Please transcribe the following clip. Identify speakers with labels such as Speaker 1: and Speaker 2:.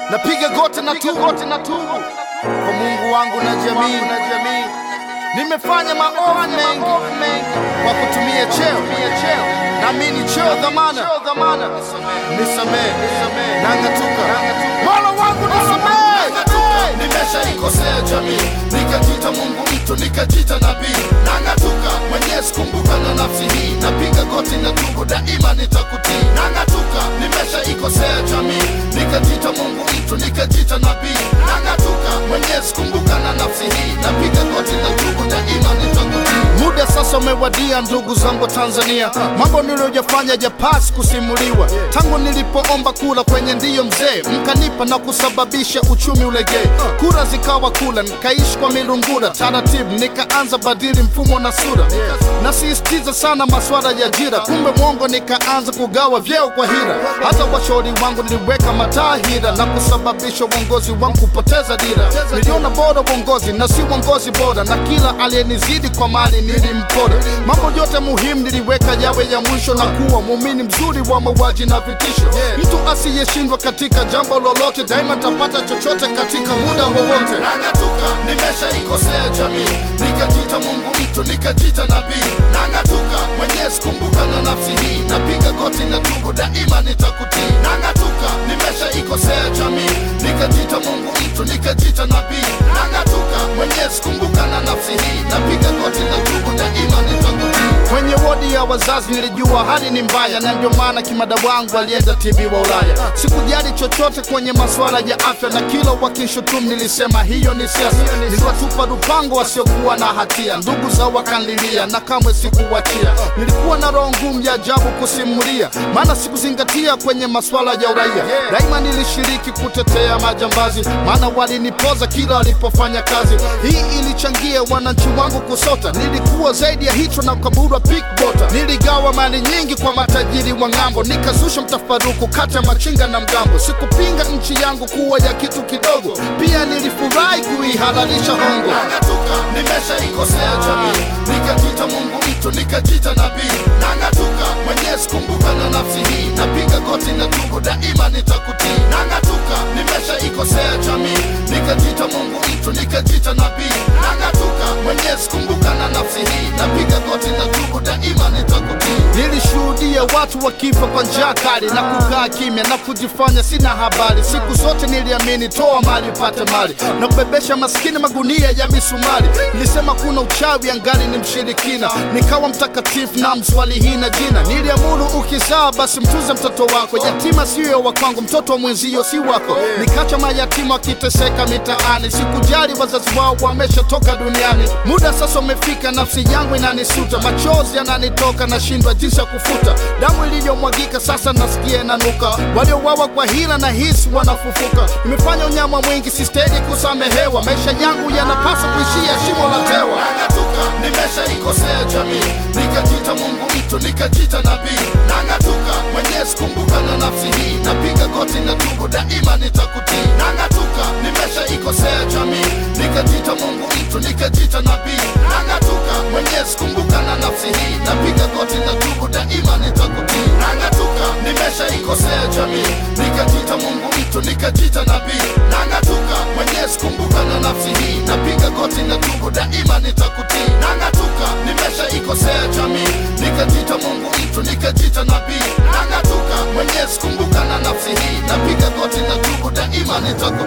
Speaker 1: napiga goti na tubu kwa Mungu wangu na jamii. Nimefanya maovu mengi kwa kutumia cheo, naamini cheo dhamana. Nisamehe, nangatuka, Mola wangu nisamehe. Nimeshaikosea jamii, nikajita Mungu mtu, nikajita nabii. Nangatuka, Mwenyezi kumbuka na nafsi hii, napiga goti na tubu, daima nitakutii. Nangatuka, nimeshaikosea jamii, nikajita Mungu mtu, nikajita nabii. Nangatuka, Mwenyezi kumbuka na nafsi hii, napiga goti na tubu, daima nitakutii. Muda sasa umewadia ndugu zangu Tanzania, mambo niliyofanya japasi kusimuliwa. Tangu nilipoomba kula kwenye ndiyo mzee, mkanipa na kusababisha uchumi ulegee. Kura zikawa kula, nikaishi kwa milungura. Taratibu nikaanza badili mfumo na sura, nasisitiza sana maswala ya ajira. Kumbe mwongo, nikaanza kugawa vyeo kwa hira. Hata washauri wangu niliweka matahira, na kusababisha uongozi wangu kupoteza dira. Niliona bora uongozi na si uongozi bora, na kila aliyenizidi kwa mali nilimpora. Mambo yote muhimu niliweka yawe ya mwisho, na kuwa muumini mzuri wa mauaji na vitisho. Mtu asiyeshindwa katika jambo lolote, daima tapata chochote katika muda wowote. Nangatuka, nimeshaikosea jamii, nikajita Mungu mtu, nikajita nabii. Nangatuka, Mwenyezi kumbuka na nafsi hii, napiga goti na tubu, daima nitakutii. Nangatuka, nimeshaikosea jamii, nikajita Mungu mtu, nikajita nabii. Nangatuka, Mwenyezi kumbuka na nafsi hii, napiga goti na tubu, daima nitakutii. Kwenye wodi ya wazazi nilijua hali ni mbaya, na ndio maana kimada wangu alienda TV wa Ulaya. Sikujali chochote kwenye masuala ya afya, na kila wakinshutumu nilisema hiyo ni siasa. Niliwatupa Lupango wasiokuwa na hatia, ndugu zao wakanlilia na kamwe sikuwachia. Nilikuwa na roho ngumu ya ajabu kusimulia, maana sikuzingatia kwenye masuala ya uraia. Daima nilishiriki kutetea majambazi, maana walinipoza kila walipofanya kazi. Hii ilichangia wananchi wangu kusota, nilikuwa zaidi ya hicho na ukaburwa pickbota. Niligawa mali nyingi kwa matajiri wa ng'ambo, nikazusha mtafaruku kati ya machinga na mgambo. Sikupinga nchi yangu kuwa ya kitu kidogo, pia nilifurahi kuihalalisha hongo. Nangatuka, nimeshaikosea jamii, nikajita Mungu mtu, nikajita nabii. Nangatuka, Mwenyezi kumbuka na nafsi hii, napiga goti na tubu, daima nitakutii. Nangatuka, nimeshaikosea jamii, nikajita Mungu mtu, nikajita nabii. Nangatuka, Mwenyezi kumbuka na nafsi hii, napiga goti na tubu, daima nitakutii. Nilishuhudia watu wakifa kwa njaa kali, na kukaa kimya na kujifanya sina habari. Siku zote niliamini toa mali upate mali, na kubebesha maskini magunia ya misumari. Nilisema kuna uchawi angali ni mshirikina, nikawa mtakatifu na mswali hina jina. Niliamuru ukizaa basi mtunze mtoto wako, yatima siyo wa kwangu, mtoto wa mwenzio si wako. Nikacha mayatima wakiteseka mitaani, sikujali wazazi wao wameshatoka duniani. Muda sasa umefika, nafsi yangu inanisuta, machozi yananitoka, nashindwa jinsi ya kufuta. Damu iliyomwagika sasa nasikia inanuka, waliowawa kwa hila na hisi wanafufuka. Nimefanya unyama mwingi, sistahili kusamehewa, maisha yangu yanapasa kuishia shimo la tewa. Nangatuka, nimeshaikosea jamii, nikajita Mungu mtu, nikajita nabii. Nangatuka, Mwenyezi kumbuka na nafsi hii, napiga goti na tubu, daima nitakutii. Nangatuka, nimeshaikosea jamii, nikajita Mungu mtu, nikajita nabii. Nangatuka, Mwenyezi kumbuka na nafsi hii, napiga goti na tubu, daima nitakutii. Nangatuka, nimeshaikosea jamii, nikajita Mungu mtu, nikajita nabii. Nangatuka, Mwenyezi kumbuka na nafsi hii, napiga goti na tubu, daima nitakutii. Nangatuka, nimeshaikosea jamii, nikajita Mungu mtu, nikajita nabii. Nangatuka, Mwenyezi kumbuka na nafsi hii, napiga goti na tubu, daima nitakutii.